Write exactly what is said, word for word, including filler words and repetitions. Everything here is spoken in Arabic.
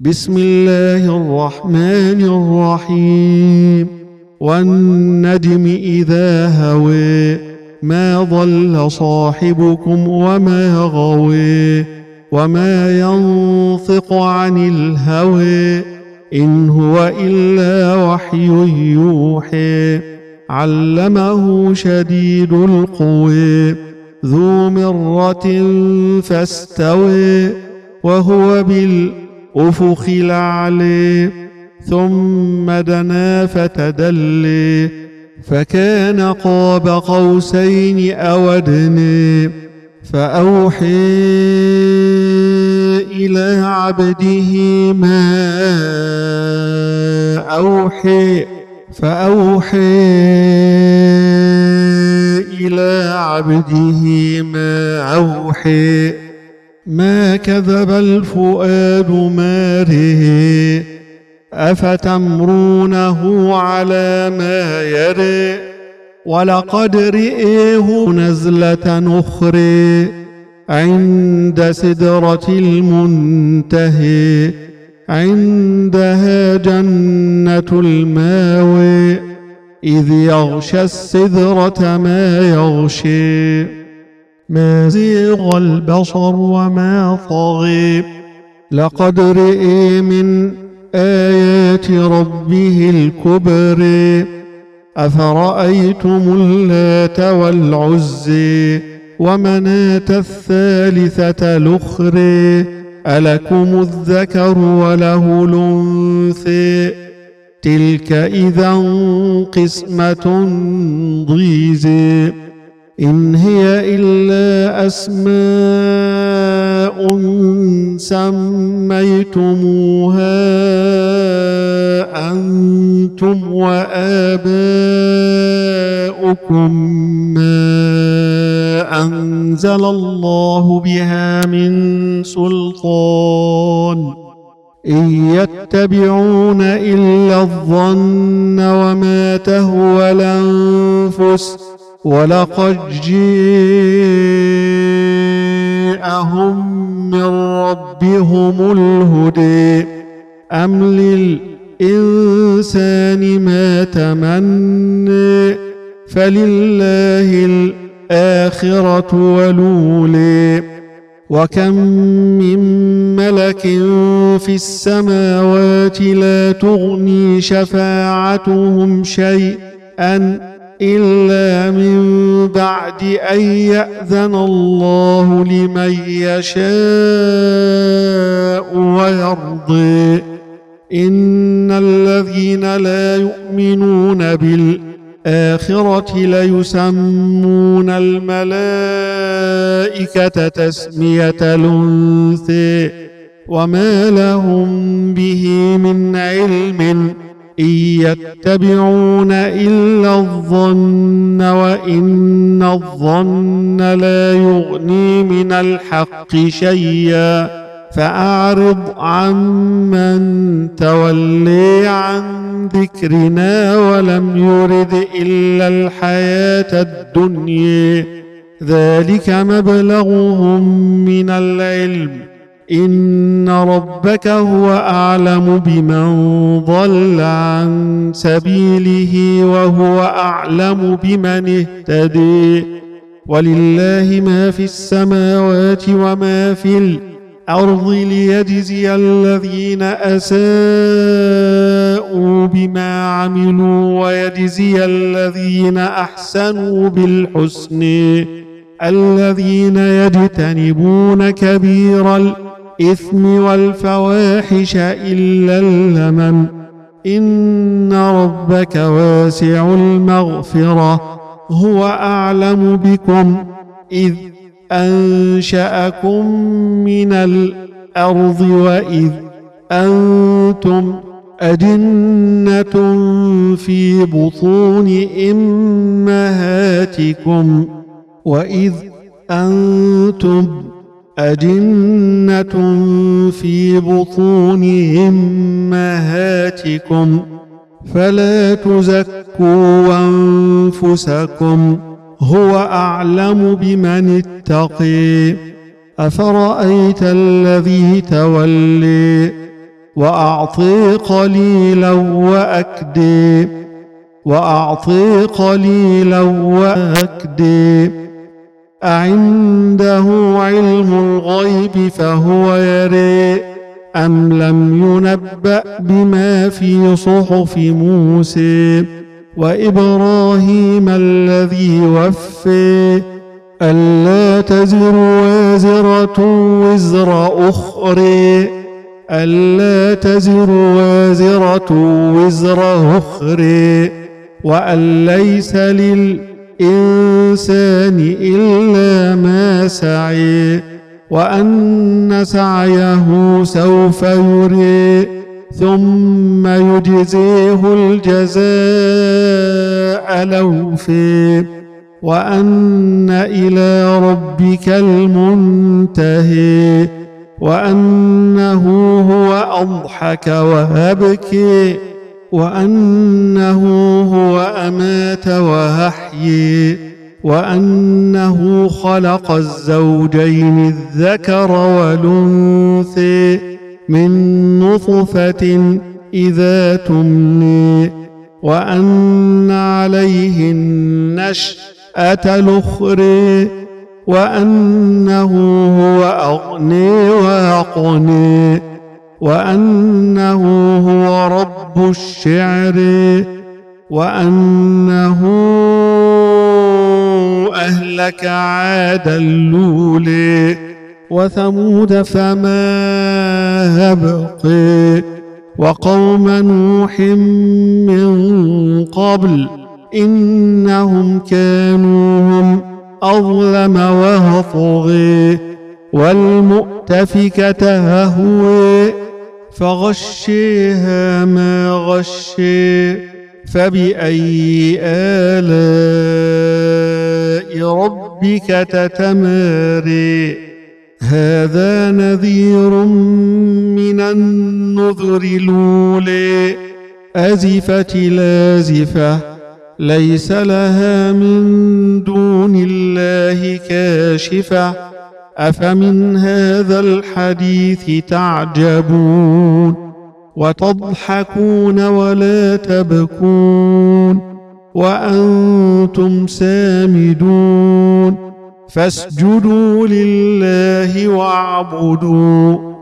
بسم الله الرحمن الرحيم والنجم إذا هوى ما ضل صاحبكم وما غوى وما ينطق عن الهوى إن هو إلا وحي يوحى علمه شديد القوى ذو مرة فاستوى وهو بالأفق الأعلى ثم دنا فتدلى فكان قاب قوسين أو أدنى فأوحى إلى عبده ما أوحى فأوحى إلى عبده ما أوحى ما كذب الفؤاد ما رئ أفتمرونه على ما يرى ولقد رئيه نزلة أخرى عند سدرة المنتهى عندها جنة الماوى إذ يغشى السدرة ما يغشى ما زيغ البصر وما طغى لقد رئي من آيات ربه الكبر أفرأيتم اللات والعزى ومناة الثالثة الأخرى ألكم الذكر وله الأنثى تلك إذا قسمة ضيزى إن هي إلا أسماء سميتموها أنتم وآباؤكم ما أنزل الله بها من سلطان إن يتبعون إلا الظن وما تهوى الأنفس ولقد جاءهم من ربهم الهدى أم للإنسان ما تمنى فلله الآخرة والأولى وكم من ملك في السماوات لا تغني شفاعتهم شيئا إلا من بعد أن يأذن الله لمن يشاء ويرضي إن الذين لا يؤمنون بالآخرة ليسمون الملائكة تسمية الأنثى وما لهم به من علم إن يتبعون إلا الظن وإن الظن لا يغني من الحق شيئا فأعرض عمن تولي عن ذكرنا ولم يرد إلا الحياة الدنيا ذلك مبلغهم من العلم إن ربك هو أعلم بمن ضل عن سبيله وهو أعلم بمن اهتدي ولله ما في السماوات وما في الأرض ليجزي الذين أساءوا بما عملوا ويجزي الذين أحسنوا بالحسن الذين يجتنبون كبير الإثم والفواحش إلا اللمم إن ربك واسع المغفرة هو أعلم بكم إذ أنشأكم من الأرض وإذ أنتم أجنة في بطون أمهاتكم وإذ أنتم أجنة في بطون أمهاتكم فلا تزكوا أنفسكم هو أعلم بمن اتقي أفرأيت الذي تولي وأعطي قليلا وأكدي وأعطي قليلا وأكدي أعنده علم الغيب فهو يري أم لم ينبأ بما في صحف موسى وإبراهيم الذي وفي ألا تزر وازرة وزر أخرى ألا تزر وازرة وزر أخرى وأن ليس للإنسان إلا ما سعي وأن سعيه سوف يري ثم يجزيه الجزاء الأوفى وأن إلى ربك المنتهى وأنه هو أضحك وأبكي وأنه هو أمات وأحيي وأنه خلق الزوجين الذكر والأنثى من نطفة إذا تمني وأن عليه النشأة الأخرى وأنه هو أغني وأقني وأنه هو رب الشعر وأنه أهلك عاد الأولى وثمود فما أبقي وقوم نوح من قبل إنهم كانوا هم أظلم وأطغى والمؤتفكة أهوى فغشيها ما غشي فبأي آلاء ربك تتماري هذا نذير من النذر الأولى أزفت لازفة ليس لها من دون الله كاشفة أفمن هذا الحديث تعجبون وتضحكون ولا تبكون وأنتم سامدون فاسجدوا لله واعبدوا